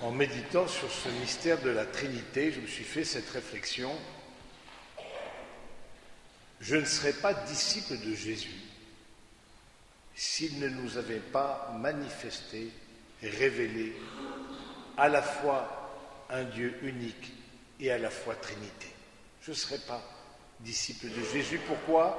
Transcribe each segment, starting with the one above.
En méditant sur ce mystère de la Trinité, je me suis fait cette réflexion. Je ne serais pas disciple de Jésus s'il ne nous avait pas manifesté, révélé à la fois un Dieu unique et à la fois Trinité. Je ne serais pas disciple de Jésus. Pourquoi ?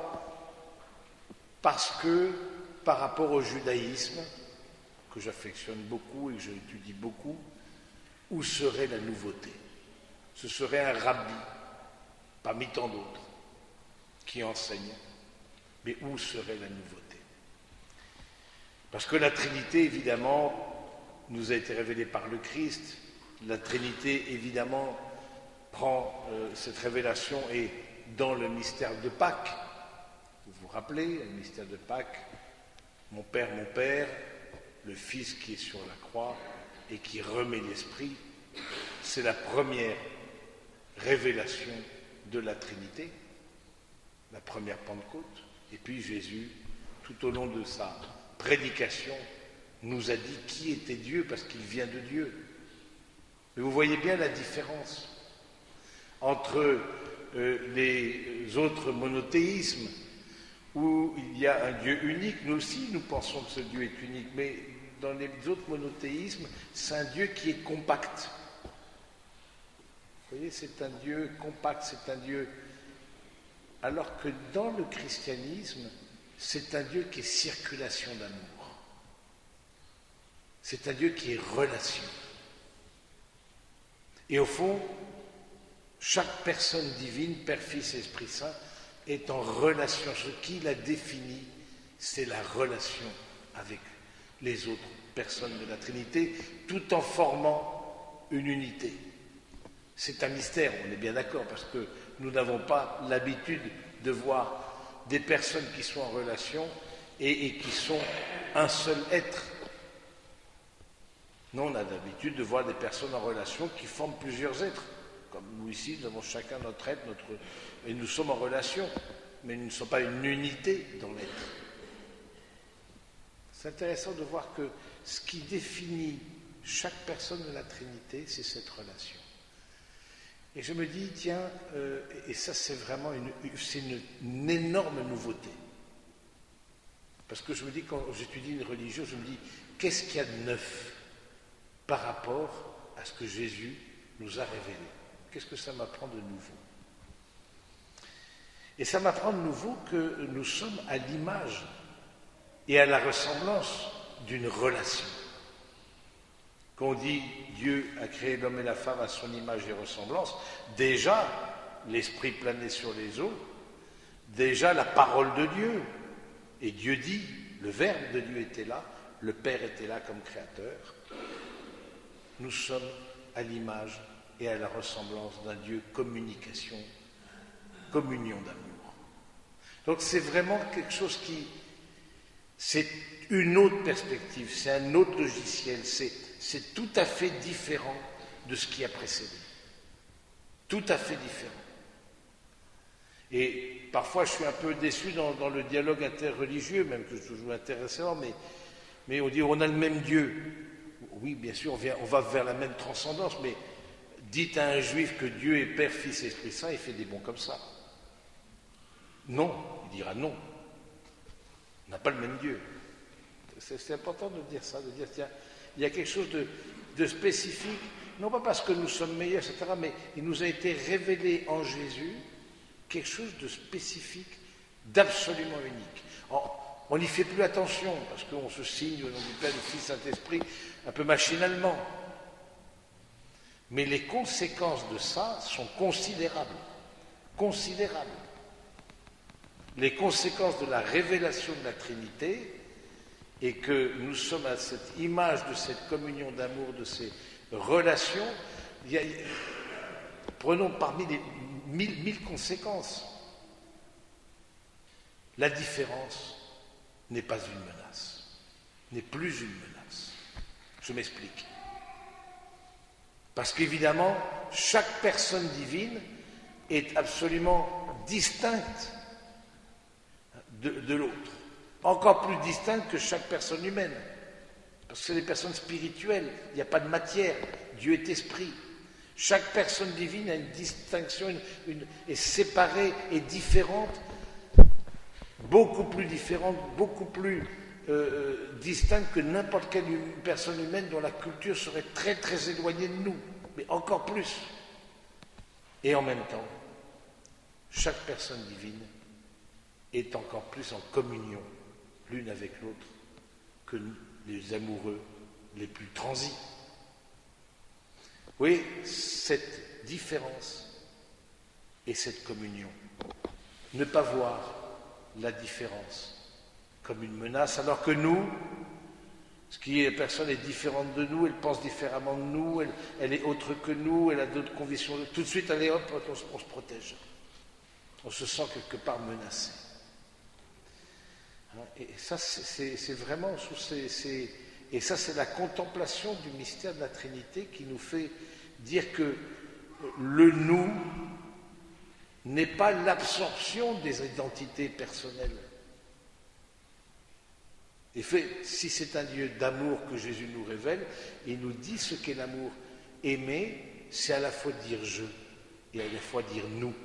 Parce que par rapport au judaïsme, que j'affectionne beaucoup et que j'étudie beaucoup, où serait la nouveauté ? Ce serait un rabbi, parmi tant d'autres, qui enseigne. Mais où serait la nouveauté ? Parce que la Trinité, évidemment, nous a été révélée par le Christ. La Trinité, évidemment, prend cette révélation et dans le mystère de Pâques. Vous vous rappelez, le mystère de Pâques, mon Père, le Fils qui est sur la croix et qui remet l'Esprit, c'est la première révélation de la Trinité, la première Pentecôte. Et puis Jésus, tout au long de sa prédication, nous a dit qui était Dieu parce qu'il vient de Dieu. Mais vous voyez bien la différence entre les autres monothéismes où il y a un Dieu unique. Nous aussi, nous pensons que ce Dieu est unique, mais dans les autres monothéismes, c'est un Dieu qui est compact. Vous voyez, c'est un Dieu compact, c'est un Dieu... Alors que dans le christianisme, c'est un Dieu qui est circulation d'amour. C'est un Dieu qui est relation. Et au fond, chaque personne divine, Père, Fils et Esprit Saint, est en relation. Ce qui la définit, c'est la relation avec les autres personnes de la Trinité, tout en formant une unité. C'est un mystère, on est bien d'accord, parce que nous n'avons pas l'habitude de voir des personnes qui sont en relation et qui sont un seul être. Non, on a l'habitude de voir des personnes en relation qui forment plusieurs êtres. Comme nous ici, nous avons chacun notre être, et nous sommes en relation, mais nous ne sommes pas une unité dans l'être. C'est intéressant de voir que ce qui définit chaque personne de la Trinité, c'est cette relation. Et je me dis, tiens, et ça c'est vraiment une énorme nouveauté. Parce que je me dis, quand j'étudie une religion, je me dis, qu'est-ce qu'il y a de neuf par rapport à ce que Jésus nous a révélé ? Qu'est-ce que ça m'apprend de nouveau ? Et ça m'apprend de nouveau que nous sommes à l'image et à la ressemblance d'une relation. Quand on dit Dieu a créé l'homme et la femme à son image et ressemblance, déjà l'Esprit planait sur les eaux, déjà la parole de Dieu, et Dieu dit, le Verbe de Dieu était là, le Père était là comme créateur. Nous sommes à l'image et à la ressemblance d'un Dieu communication, communion d'amour. Donc c'est vraiment quelque chose c'est une autre perspective, c'est un autre logiciel, c'est tout à fait différent de ce qui a précédé. Tout à fait différent. Et parfois je suis un peu déçu dans le dialogue interreligieux, même que je trouve intéressant, mais on dit on a le même Dieu. Oui, bien sûr, on va vers la même transcendance, mais dites à un juif que Dieu est Père, Fils et Esprit Saint, il fait des bons comme ça. Non, il dira non. On n'a pas le même Dieu. C'est important de dire ça, de dire tiens, il y a quelque chose de spécifique, non pas parce que nous sommes meilleurs, etc., mais il nous a été révélé en Jésus quelque chose de spécifique, d'absolument unique. On n'y fait plus attention, parce qu'on se signe au nom du Père, du Fils, Saint-Esprit, un peu machinalement. Mais les conséquences de ça sont considérables. Considérables. Les conséquences de la révélation de la Trinité, et que nous sommes à cette image de cette communion d'amour, de ces relations, prenons parmi les mille conséquences. La différence n'est pas une menace, n'est plus une menace. Je m'explique. Parce qu'évidemment, chaque personne divine est absolument distincte de l'autre. Encore plus distincte que chaque personne humaine. Parce que c'est des personnes spirituelles, il n'y a pas de matière, Dieu est esprit. Chaque personne divine a une distinction, est séparée et différente, beaucoup plus différente, beaucoup plus distincte que n'importe quelle personne humaine dont la culture serait très très éloignée de nous, mais encore plus. Et en même temps, chaque personne divine est encore plus en communion l'une avec l'autre que les amoureux les plus transis. Vous voyez, cette différence et cette communion. Ne pas voir la différence comme une menace, alors que nous, la personne est différente de nous, elle pense différemment de nous, elle est autre que nous, elle a d'autres convictions. Tout de suite, allez hop, on se protège. On se sent quelque part menacé. Et ça, c'est vraiment, et ça, c'est la contemplation du mystère de la Trinité qui nous fait dire que le nous n'est pas l'absorption des identités personnelles. Et fait, si c'est un Dieu d'amour que Jésus nous révèle, il nous dit ce qu'est l'amour. Aimer, c'est à la fois dire je et à la fois dire nous.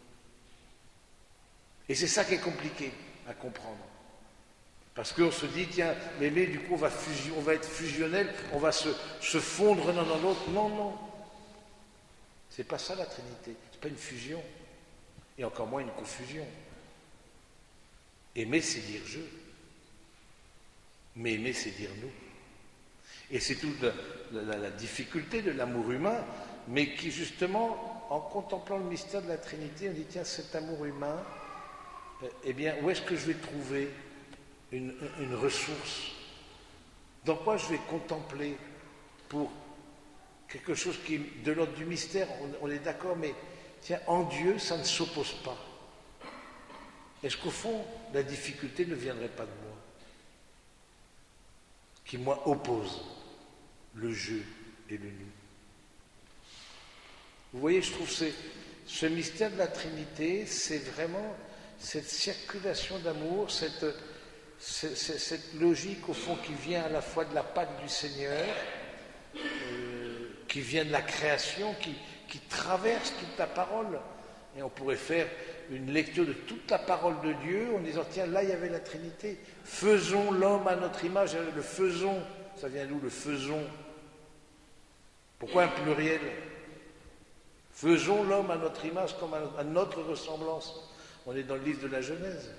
Et c'est ça qui est compliqué à comprendre. Parce qu'on se dit, tiens, l'aimer, du coup, on va être fusionnel, on va se fondre l'un dans l'autre. Non, non. C'est pas ça la Trinité. C'est pas une fusion. Et encore moins une confusion. Aimer, c'est dire je. Mais aimer, c'est dire nous. Et c'est toute la difficulté de l'amour humain, mais qui, justement, en contemplant le mystère de la Trinité, on dit, tiens, cet amour humain, eh bien, où est-ce que je vais trouver une ressource? Dans quoi je vais contempler pour quelque chose qui est de l'ordre du mystère? On est d'accord, mais tiens, en Dieu, ça ne s'oppose pas. Est-ce qu'au fond, la difficulté ne viendrait pas de moi? Qui, moi, oppose le je et le nous. Vous voyez, je trouve ce mystère de la Trinité, c'est vraiment cette circulation d'amour, cette logique, au fond, qui vient à la fois de la Pâque du Seigneur, qui vient de la création, qui traverse toute la parole. Et on pourrait faire une lecture de toute la parole de Dieu en disant, tiens, là, il y avait la Trinité. Faisons l'homme à notre image. Le faisons, ça vient d'où, le faisons? Pourquoi un pluriel? Faisons l'homme à notre image, comme à notre ressemblance. On est dans le livre de la Genèse.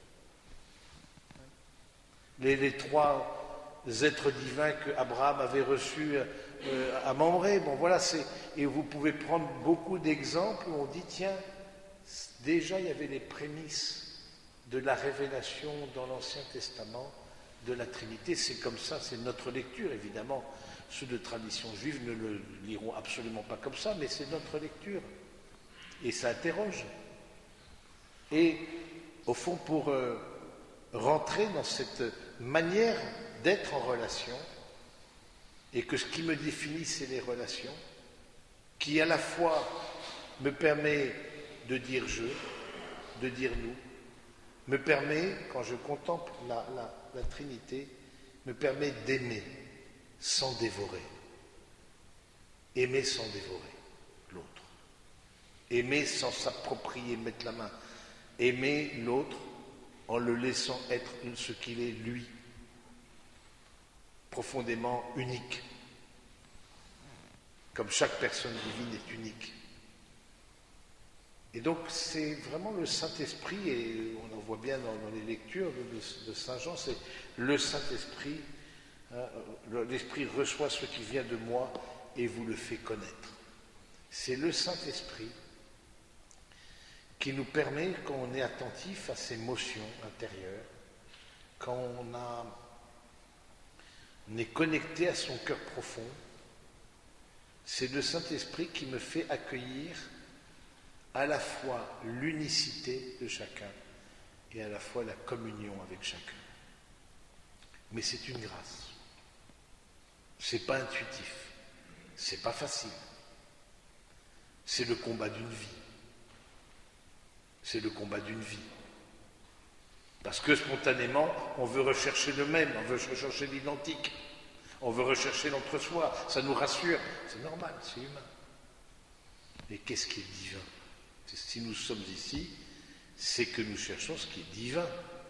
Les trois êtres divins qu'Abraham avait reçus à Mamré. Bon, voilà, et vous pouvez prendre beaucoup d'exemples où on dit, tiens, déjà il y avait les prémices de la révélation dans l'Ancien Testament de la Trinité. C'est comme ça, c'est notre lecture, évidemment. Ceux de tradition juive ne le liront absolument pas comme ça, mais c'est notre lecture. Et ça interroge. Et au fond, pour rentrer dans cette manière d'être en relation, et que ce qui me définit, c'est les relations, qui à la fois me permet de dire je, de dire nous, me permet, quand je contemple la Trinité, me permet d'aimer sans dévorer. Aimer sans dévorer l'autre. Aimer sans s'approprier, mettre la main. Aimer l'autre en le laissant être ce qu'il est lui, profondément unique, comme chaque personne divine est unique. Et donc c'est vraiment le Saint-Esprit, et on en voit bien dans les lectures de Saint Jean, c'est le Saint-Esprit, hein, l'Esprit reçoit ce qui vient de moi et vous le fait connaître. C'est le Saint-Esprit qui nous permet, quand on est attentif à ses motions intérieures, quand on est connecté à son cœur profond, c'est le Saint-Esprit qui me fait accueillir à la fois l'unicité de chacun et à la fois la communion avec chacun. Mais c'est une grâce. C'est pas intuitif. C'est pas facile. C'est le combat d'une vie. C'est le combat d'une vie. Parce que spontanément, on veut rechercher le même, on veut rechercher l'identique. On veut rechercher l'entre-soi, ça nous rassure. C'est normal, c'est humain. Mais qu'est-ce qui est divin? Si nous sommes ici, c'est que nous cherchons ce qui est divin.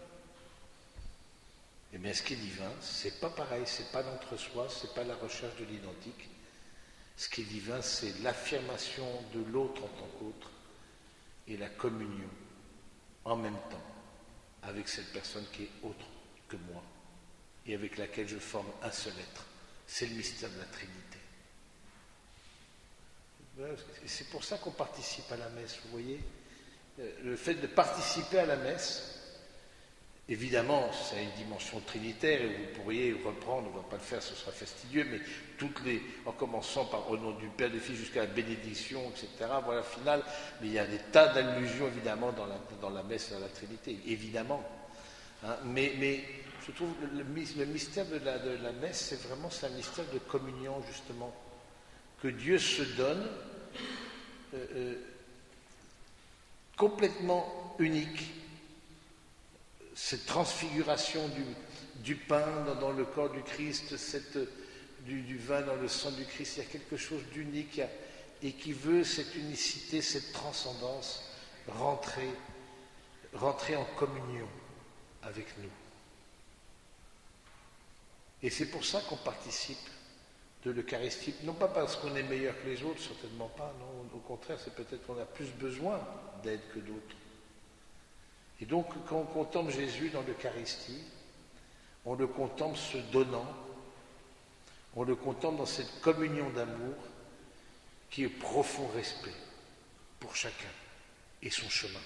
Eh bien, ce qui est divin, c'est pas pareil, c'est pas l'entre-soi, c'est pas la recherche de l'identique. Ce qui est divin, c'est l'affirmation de l'autre en tant qu'autre et la communion en même temps avec cette personne qui est autre que moi et avec laquelle je forme un seul être. C'est le mystère de la Trinité. C'est pour ça qu'on participe à la messe, vous voyez. Le fait de participer à la messe, évidemment, ça a une dimension trinitaire et vous pourriez reprendre, on ne va pas le faire, ce sera fastidieux, mais en commençant par au nom du Père, du Fils jusqu'à la bénédiction, etc., voilà, finale, mais il y a des tas d'allusions, évidemment, dans la messe à la Trinité, évidemment. Hein, mais je trouve le mystère de la messe, c'est un mystère de communion, justement, que Dieu se donne complètement unique. Cette transfiguration du pain dans le corps du Christ, du vin dans le sang du Christ, il y a quelque chose d'unique et qui veut cette unicité, cette transcendance, rentrer en communion avec nous. Et c'est pour ça qu'on participe de l'Eucharistie, non pas parce qu'on est meilleur que les autres, certainement pas, non, au contraire, c'est peut-être qu'on a plus besoin d'aide que d'autres. Et donc, quand on contemple Jésus dans l'Eucharistie, on le contemple se donnant, on le contemple dans cette communion d'amour qui est profond respect pour chacun et son chemin.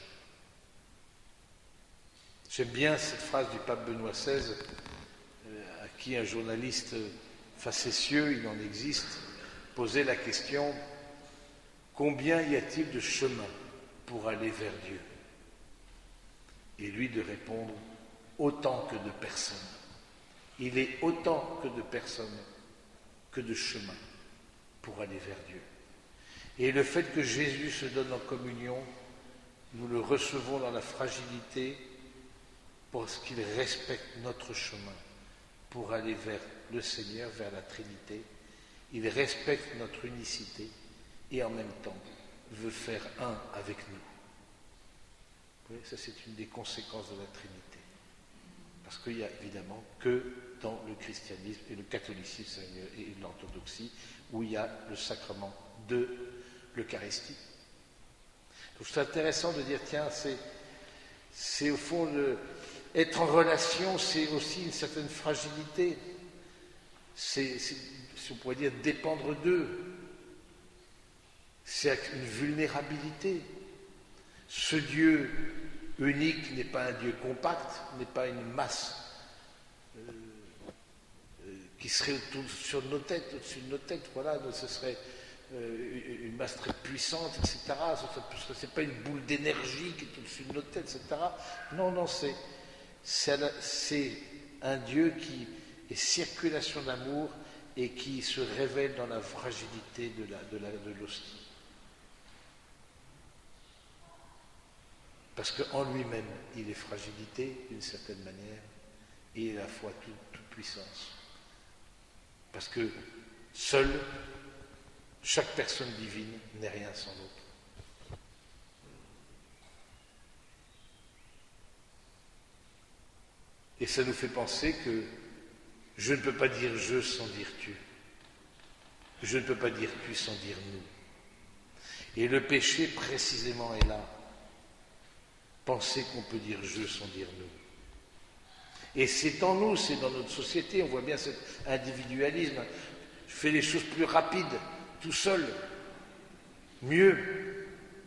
J'aime bien cette phrase du pape Benoît XVI, à qui un journaliste facétieux, il en existe, posait la question « Combien y a-t-il de chemins pour aller vers Dieu ?» Et lui de répondre « Autant que de personnes. Il est autant que de personnes que de chemins pour aller vers Dieu. » Et le fait que Jésus se donne en communion, nous le recevons dans la fragilité parce qu'il respecte notre chemin pour aller vers le Seigneur, vers la Trinité. Il respecte notre unicité et en même temps veut faire un avec nous. Vous voyez, ça c'est une des conséquences de la Trinité. Parce qu'il n'y a évidemment que dans le christianisme et le catholicisme et l'orthodoxie où il y a le sacrement de l'Eucharistie. Donc c'est intéressant de dire, tiens, c'est au fond être en relation, c'est aussi une certaine fragilité. C'est, si on pourrait dire, dépendre d'eux. C'est une vulnérabilité. Ce Dieu unique n'est pas un Dieu compact, n'est pas une masse qui serait sur nos têtes, au-dessus de nos têtes. Voilà, ce serait une masse très puissante, etc. Ce n'est pas une boule d'énergie qui est au-dessus de nos têtes, etc. Non, c'est un Dieu qui est circulation d'amour et qui se révèle dans la fragilité de l'hostie. Parce qu'en lui-même, il est fragilité d'une certaine manière et à la fois toute puissance. Parce que seule, chaque personne divine n'est rien sans l'autre. Et ça nous fait penser que je ne peux pas dire je sans dire tu. Je ne peux pas dire tu sans dire nous. Et le péché précisément est là. Penser qu'on peut dire je sans dire nous. Et c'est en nous, c'est dans notre société, on voit bien cet individualisme. Je fais les choses plus rapides, tout seul, mieux.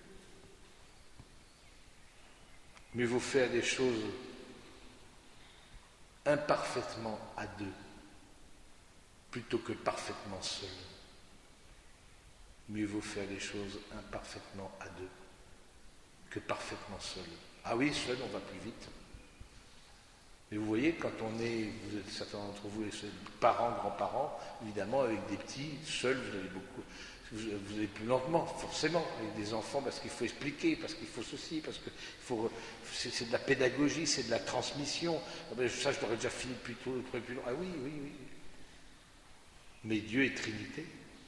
Mieux vaut faire des choses imparfaitement à deux, plutôt que parfaitement seul. Mieux vaut faire les choses imparfaitement à deux que parfaitement seul. Ah oui, seul, on va plus vite. Mais vous voyez, quand on est, certains d'entre vous, parents, grands-parents, évidemment, avec des petits, seuls, vous allez plus lentement, forcément, avec des enfants, parce qu'il faut expliquer, parce qu'il faut ceci, parce que c'est de la pédagogie, c'est de la transmission. Ça, je l'aurais déjà fini plus tôt, plus long. Ah oui. Mais Dieu est Trinité.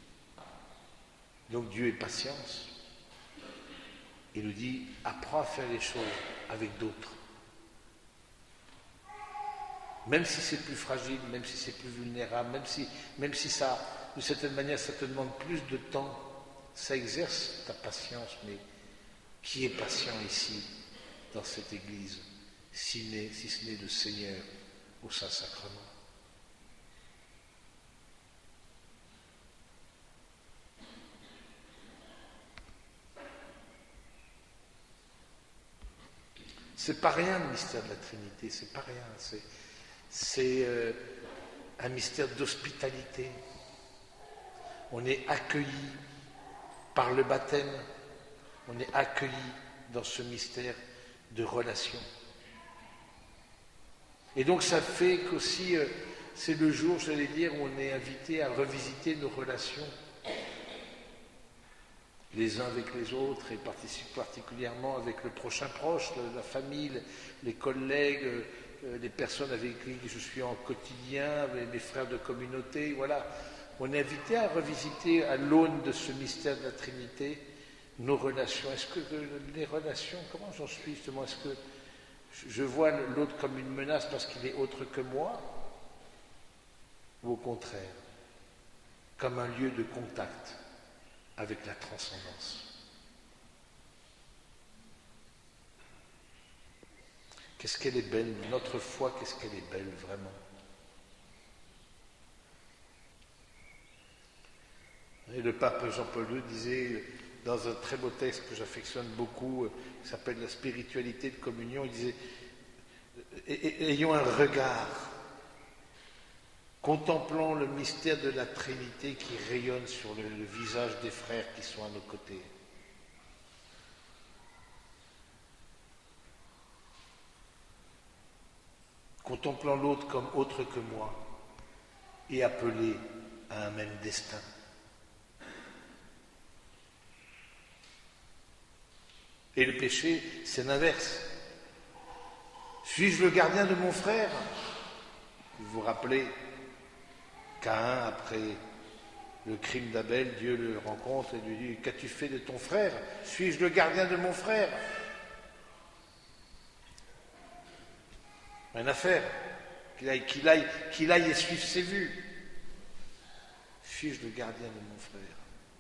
Donc Dieu est patience. Il nous dit, apprends à faire les choses avec d'autres. Même si c'est plus fragile, même si c'est plus vulnérable, même si ça, de certaine manière, ça te demande plus de temps, ça exerce ta patience. Mais qui est patient ici, dans cette Église, si ce n'est le Seigneur au Saint-Sacrement? C'est pas rien le mystère de la Trinité, c'est pas rien. C'est un mystère d'hospitalité. On est accueilli par le baptême, on est accueilli dans ce mystère de relation. Et donc ça fait qu'aussi, c'est le jour, j'allais dire, où on est invité à revisiter nos relations les uns avec les autres, et particulièrement avec le prochain proche, la famille, les collègues, les personnes avec qui je suis en quotidien, mes frères de communauté, voilà. On est invité à revisiter à l'aune de ce mystère de la Trinité nos relations. Est-ce que les relations, comment j'en suis justement? Est-ce que je vois l'autre comme une menace parce qu'il est autre que moi? Ou au contraire, comme un lieu de contact avec la transcendance? Qu'est-ce qu'elle est belle, notre foi, qu'est-ce qu'elle est belle vraiment. Et le pape Jean-Paul II disait, dans un très beau texte que j'affectionne beaucoup, qui s'appelle La spiritualité de communion, il disait, ayons un regard, contemplons le mystère de la Trinité qui rayonne sur le visage des frères qui sont à nos côtés. Contemplant l'autre comme autre que moi et appelé à un même destin. Et le péché, c'est l'inverse. Suis-je le gardien de mon frère? Vous vous rappelez, Caïn, après le crime d'Abel, Dieu le rencontre et lui dit, qu'as-tu fait de ton frère? Suis-je le gardien de mon frère? Rien à faire, qu'il aille et suive ses vues. Suis-je le gardien de mon frère?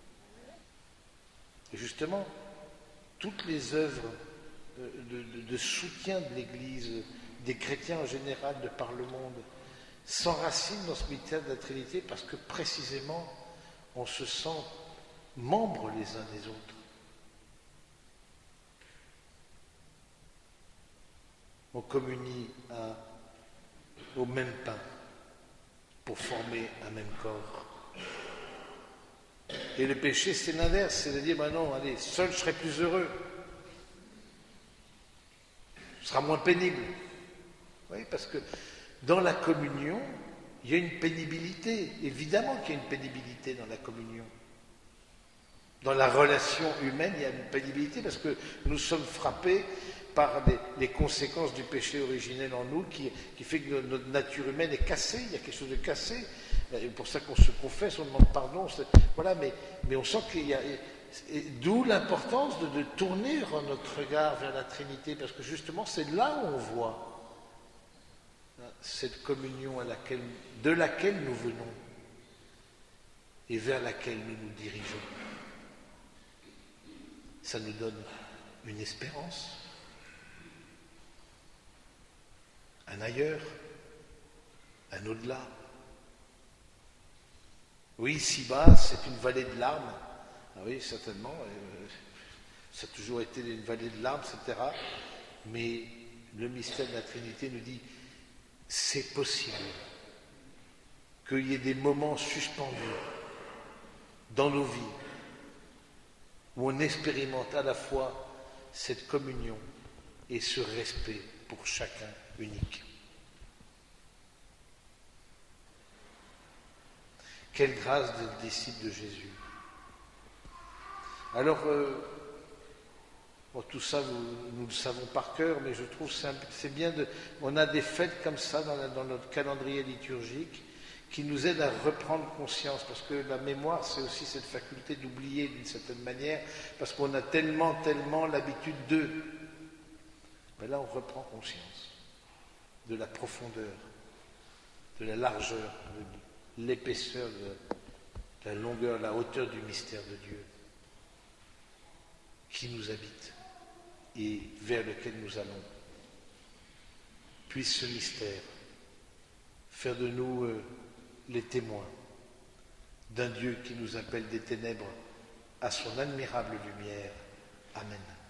Et justement, toutes les œuvres de soutien de l'Église, des chrétiens en général de par le monde, s'enracinent dans ce mystère de la Trinité parce que précisément, on se sent membres les uns des autres. On communie au même pain pour former un même corps. Et le péché, c'est l'inverse, c'est de dire, ben non, allez, seul je serai plus heureux. Ce sera moins pénible. Oui, parce que dans la communion, il y a une pénibilité. Évidemment qu'il y a une pénibilité dans la communion. Dans la relation humaine, il y a une pénibilité parce que nous sommes frappés par les conséquences du péché originel en nous qui fait que notre nature humaine est cassée, il y a quelque chose de cassé. C'est pour ça qu'on se confesse, on demande pardon. Voilà, mais on sent qu'il y a... D'où l'importance de tourner notre regard vers la Trinité, parce que justement c'est là où on voit cette communion de laquelle nous venons et vers laquelle nous nous dirigeons. Ça nous donne une espérance, un ailleurs, un au-delà. Oui, ici-bas, c'est une vallée de larmes. Ah oui, certainement. Ça a toujours été une vallée de larmes, etc. Mais le mystère de la Trinité nous dit, c'est possible qu'il y ait des moments suspendus dans nos vies où on expérimente à la fois cette communion et ce respect pour chacun unique. Quelle grâce d'être disciple de Jésus. Alors, tout ça, nous le savons par cœur, mais je trouve que c'est bien on a des fêtes comme ça dans notre calendrier liturgique qui nous aide à reprendre conscience, parce que la mémoire, c'est aussi cette faculté d'oublier d'une certaine manière, parce qu'on a tellement l'habitude de. Mais là, on reprend conscience de la profondeur, de la largeur, de l'épaisseur, de la longueur, la hauteur du mystère de Dieu qui nous habite et vers lequel nous allons. Puisse ce mystère faire de nous les témoins d'un Dieu qui nous appelle des ténèbres à son admirable lumière. Amen.